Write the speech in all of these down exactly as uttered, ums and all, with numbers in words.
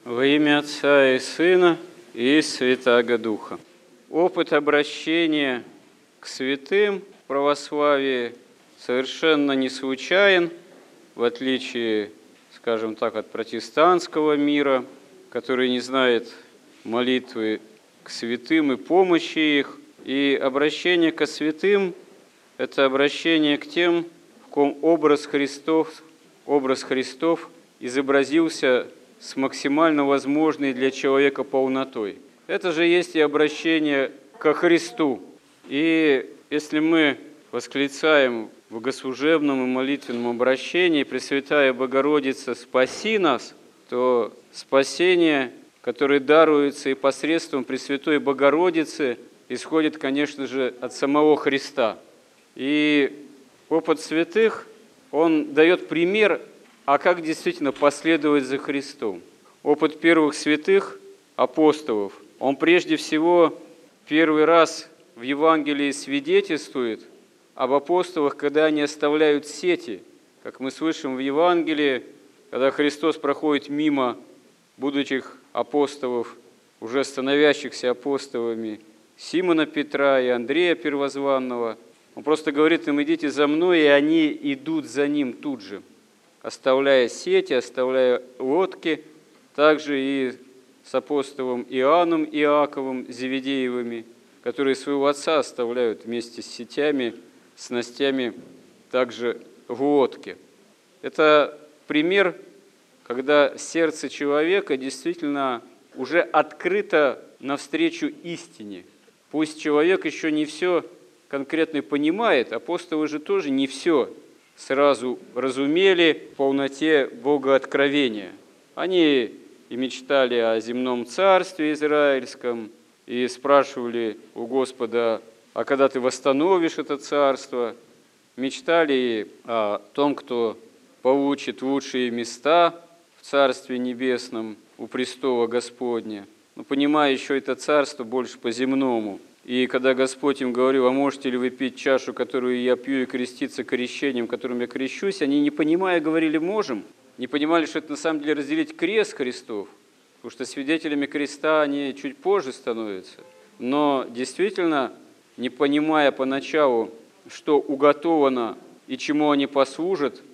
Во имя Отца и Сына и Святаго Духа. Опыт обращения к святым в православии совершенно не случайен, в отличие, скажем так, от протестантского мира, который не знает молитвы к святым и помощи их. И обращение ко святым – это обращение к тем, в ком образ Христов, образ Христов изобразился с максимально возможной для человека полнотой. Это же есть и обращение ко Христу. И если мы восклицаем в богослужебном и молитвенном обращении «Пресвятая Богородица, спаси нас», то спасение, которое даруется и посредством Пресвятой Богородицы, исходит, конечно же, от самого Христа. И опыт святых, он дает пример, а как действительно последовать за Христом. Опыт первых святых апостолов, он прежде всего первый раз в Евангелии свидетельствует об апостолах, когда они оставляют сети. Как мы слышим в Евангелии, когда Христос проходит мимо будущих апостолов, уже становящихся апостолами, Симона Петра и Андрея Первозванного, он просто говорит им: идите за мной, и они идут за ним тут же, оставляя сети, оставляя лодки, также и с апостолом Иоанном Иаковом Зеведеевыми, которые своего отца оставляют вместе с сетями, снастями, также в лодке. Это пример, когда сердце человека действительно уже открыто навстречу истине. Пусть человек еще не все конкретно понимает, апостолы же тоже не все сразу разумели в полноте богооткровения. Они и мечтали о земном царстве израильском, и спрашивали у Господа: а когда ты восстановишь это царство? Мечтали о том, кто получит лучшие места в Царстве Небесном у престола Господня, но понимая еще это царство больше по-земному. И когда Господь им говорил: а можете ли вы пить чашу, которую я пью, и креститься крещением, которым я крещусь, они, не понимая, говорили: можем. Не понимали, что это на самом деле разделить крест Христов, потому что свидетелями креста они чуть позже становятся. Но действительно, не понимая поначалу, что уготовано и чему они послужат,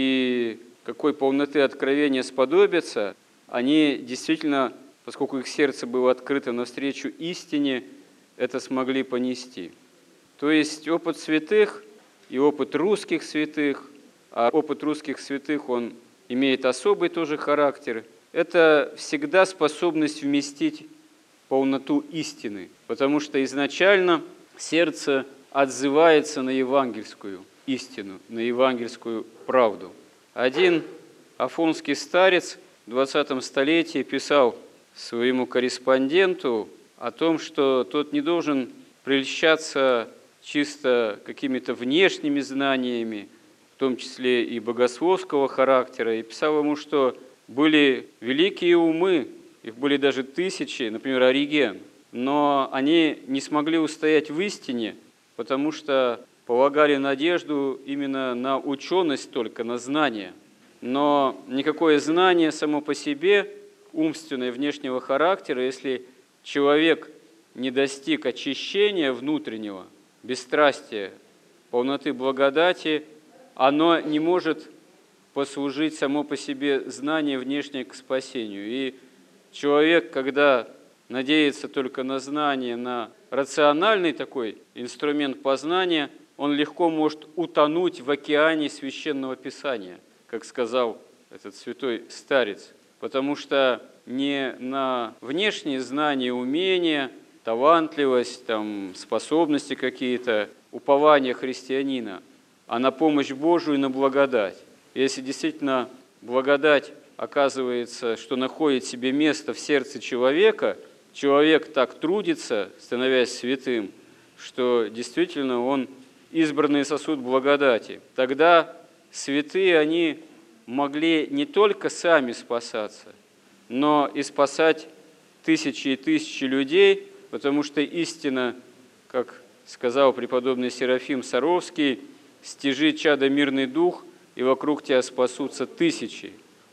и какой полноты откровения сподобятся, они действительно, поскольку их сердце было открыто навстречу истине, это смогли понести. То есть опыт святых и опыт русских святых, а опыт русских святых, он имеет особый тоже характер, это всегда способность вместить полноту истины, потому что изначально сердце отзывается на евангельскую истину, на евангельскую правду. Один афонский старец в двадцатом столетии писал своему корреспонденту о том, что тот не должен прельщаться чисто какими-то внешними знаниями, в том числе и богословского характера, и писал ему, что были великие умы, их были даже тысячи, например, Ориген, но они не смогли устоять в истине, потому что полагали надежду именно на ученость только, на знание. Но никакое знание само по себе, умственное, внешнего характера, если человек не достиг очищения внутреннего, бесстрастия, полноты благодати, оно не может послужить само по себе знание внешнее к спасению. И человек, когда надеется только на знание, на рациональный такой инструмент познания, он легко может утонуть в океане Священного Писания, как сказал этот святой старец, потому что не на внешние знания, умения, талантливость, там, способности какие-то, упование христианина, а на помощь Божию и на благодать. Если действительно благодать оказывается, что находит себе место в сердце человека, человек так трудится, становясь святым, что действительно он избранный сосуд благодати. Тогда святые, они могли не только сами спасаться, но и спасать тысячи и тысячи людей, потому что истина, как сказал преподобный Серафим Саровский: «Стяжи, чадо, мирный дух, и вокруг тебя спасутся тысячи».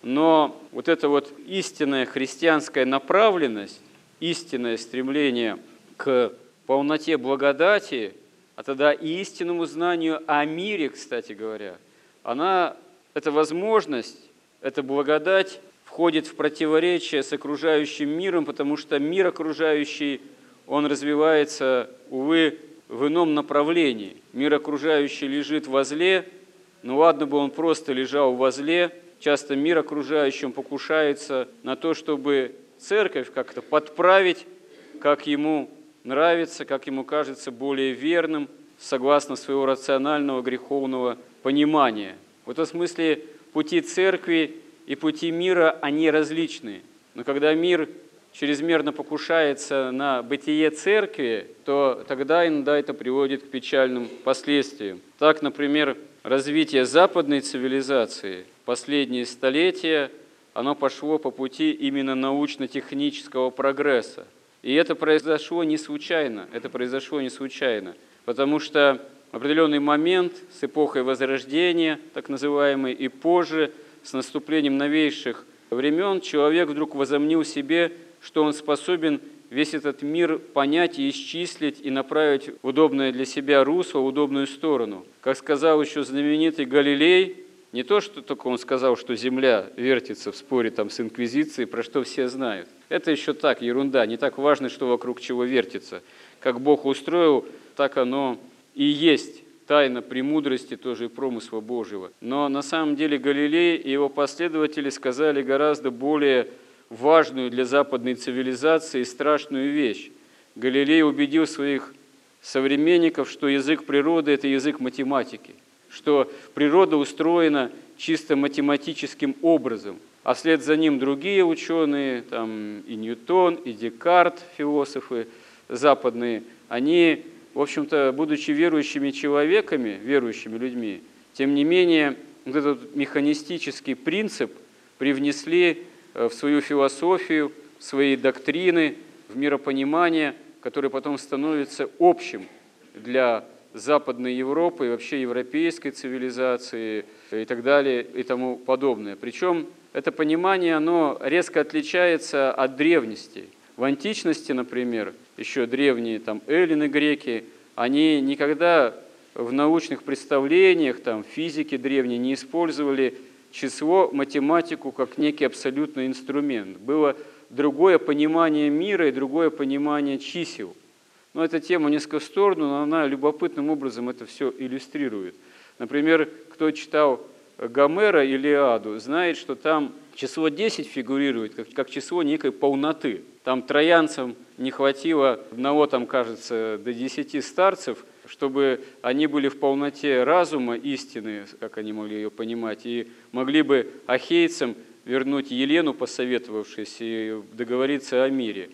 Но вот эта вот истинная христианская направленность, истинное стремление к полноте благодати, а тогда и истинному знанию о мире, кстати говоря, она, эта возможность, эта благодать входит в противоречие с окружающим миром, потому что мир окружающий, он развивается, увы, в ином направлении. Мир окружающий лежит возле, ну ладно бы он просто лежал возле, часто мир окружающий он покушается на то, чтобы церковь как-то подправить, как ему нравится, как ему кажется более верным, согласно своего рационального греховного понимания. В этом смысле пути церкви и пути мира, они различны. Но когда мир чрезмерно покушается на бытие церкви, то тогда иногда это приводит к печальным последствиям. Так, например, развитие западной цивилизации в последние столетия, оно пошло по пути именно научно-технического прогресса. И это произошло не случайно, это произошло не случайно, потому что в определенный момент с эпохой Возрождения, так называемой, и позже, с наступлением новейших времен, человек вдруг возомнил себе, что он способен весь этот мир понять и исчислить, и направить в удобное для себя русло, в удобную сторону. Как сказал еще знаменитый Галилей, не то, что только он сказал, что Земля вертится в споре там, с Инквизицией, про что все знают. Это еще так, ерунда, не так важно, что вокруг чего вертится. Как Бог устроил, так оно и есть. Тайна премудрости тоже и промысла Божьего. Но на самом деле Галилей и его последователи сказали гораздо более важную для западной цивилизации и страшную вещь. Галилей убедил своих современников, что язык природы – это язык математики, что природа устроена чисто математическим образом, а вслед за ним другие ученые, там и Ньютон, и Декарт, философы западные, они, в общем-то, будучи верующими человеками, верующими людьми, тем не менее, вот этот механистический принцип привнесли в свою философию, в свои доктрины, в миропонимание, которое потом становится общим для Западной Европы и вообще европейской цивилизации и так далее и тому подобное. Причем это понимание, оно резко отличается от древности. В античности, например, еще древние там эллины, греки, они никогда в научных представлениях, там, физики древние не использовали число, математику как некий абсолютный инструмент. Было другое понимание мира и другое понимание чисел. Но эта тема несколько в сторону, но она любопытным образом это все иллюстрирует. Например, кто читал Гомера, Илиаду, знает, что там число десять фигурирует как, как число некой полноты. Там троянцам не хватило одного, там, кажется, до десяти старцев, чтобы они были в полноте разума, истины, как они могли ее понимать, и могли бы ахейцам вернуть Елену, посоветовавшись, и договориться о мире.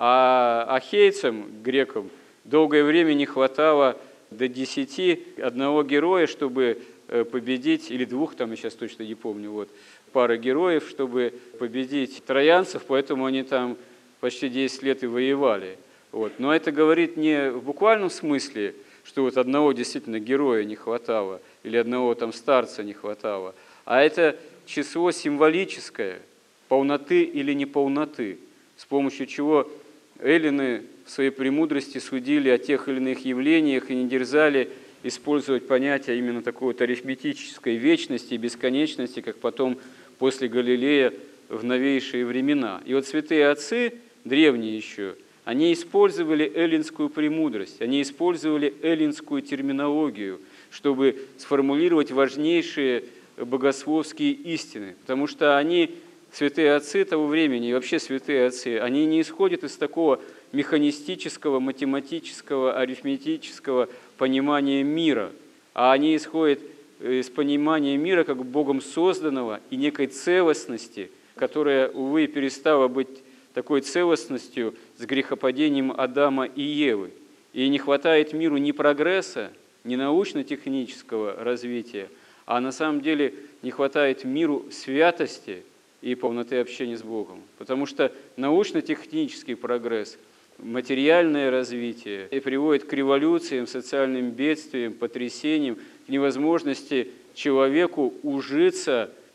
А ахейцам, грекам, долгое время не хватало до десяти одного героя, чтобы победить, или двух, там я сейчас точно не помню, вот, пары героев, чтобы победить троянцев, поэтому они там почти десять лет и воевали. Вот. Но это говорит не в буквальном смысле, что вот одного действительно героя не хватало, или одного там старца не хватало, а это число символическое, полноты или неполноты, с помощью чего эллины в своей премудрости судили о тех или иных явлениях и не дерзали использовать понятие именно такой вот арифметической вечности и бесконечности, как потом после Галилея в новейшие времена. И вот святые отцы, древние еще, они использовали эллинскую премудрость, они использовали эллинскую терминологию, чтобы сформулировать важнейшие богословские истины, потому что они, святые отцы того времени, и вообще святые отцы, они не исходят из такого механистического, математического, арифметического понимания мира, а они исходят из понимания мира как Богом созданного и некой целостности, которая, увы, перестала быть такой целостностью с грехопадением Адама и Евы. И не хватает миру ни прогресса, ни научно-технического развития, а на самом деле не хватает миру святости и полноты общения с Богом. Потому что научно-технический прогресс, материальное развитие и приводит к революциям, социальным бедствиям, потрясениям, к невозможности человеку ужиться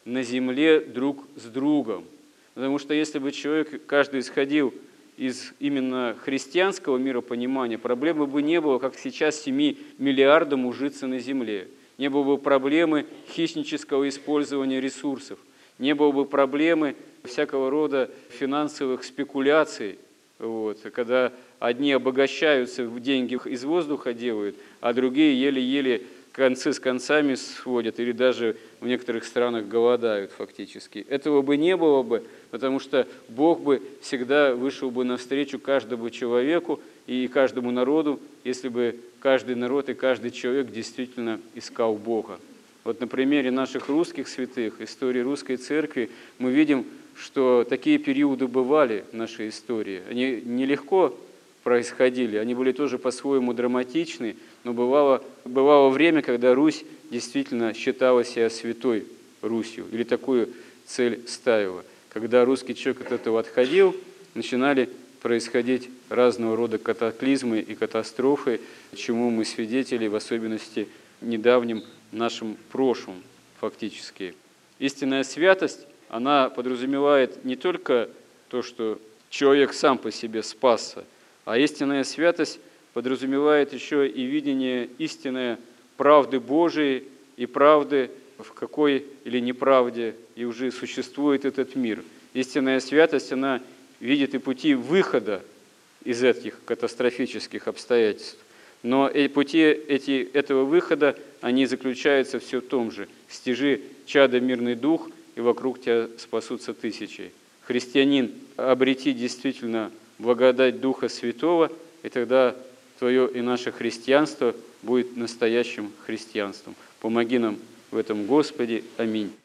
на земле друг с другом. Потому что если бы человек, каждый исходил из именно христианского миропонимания, проблемы бы не было, как сейчас, семи миллиардам ужиться на земле. Не было бы проблемы хищнического использования ресурсов, не было бы проблемы всякого рода финансовых спекуляций, вот, когда одни обогащаются, деньги из воздуха делают, а другие еле-еле концы с концами сводят или даже в некоторых странах голодают фактически. Этого бы не было бы, потому что Бог бы всегда вышел бы навстречу каждому человеку и каждому народу, если бы каждый народ и каждый человек действительно искал Бога. Вот на примере наших русских святых, истории русской церкви, мы видим, что такие периоды бывали в нашей истории. Они нелегко происходили, они были тоже по-своему драматичны, но бывало, бывало время, когда Русь действительно считала себя святой Русью, или такую цель ставила. Когда русский человек от этого отходил, начинали происходить разного рода катаклизмы и катастрофы, чему мы свидетели, в особенности в недавнем нашем прошлом фактически. Истинная святость, она подразумевает не только то, что человек сам по себе спасся, а истинная святость подразумевает еще и видение истинной правды Божией и правды, в какой или неправде и уже существует этот мир. Истинная святость, она видит и пути выхода из этих катастрофических обстоятельств. Но и пути эти, этого выхода, они заключаются все в том же. «Стяжи чадо мирный дух, и вокруг тебя спасутся тысячи». Христианин, обрети действительно благодать Духа Святого, и тогда твое и наше христианство будет настоящим христианством. Помоги нам в этом, Господи. Аминь.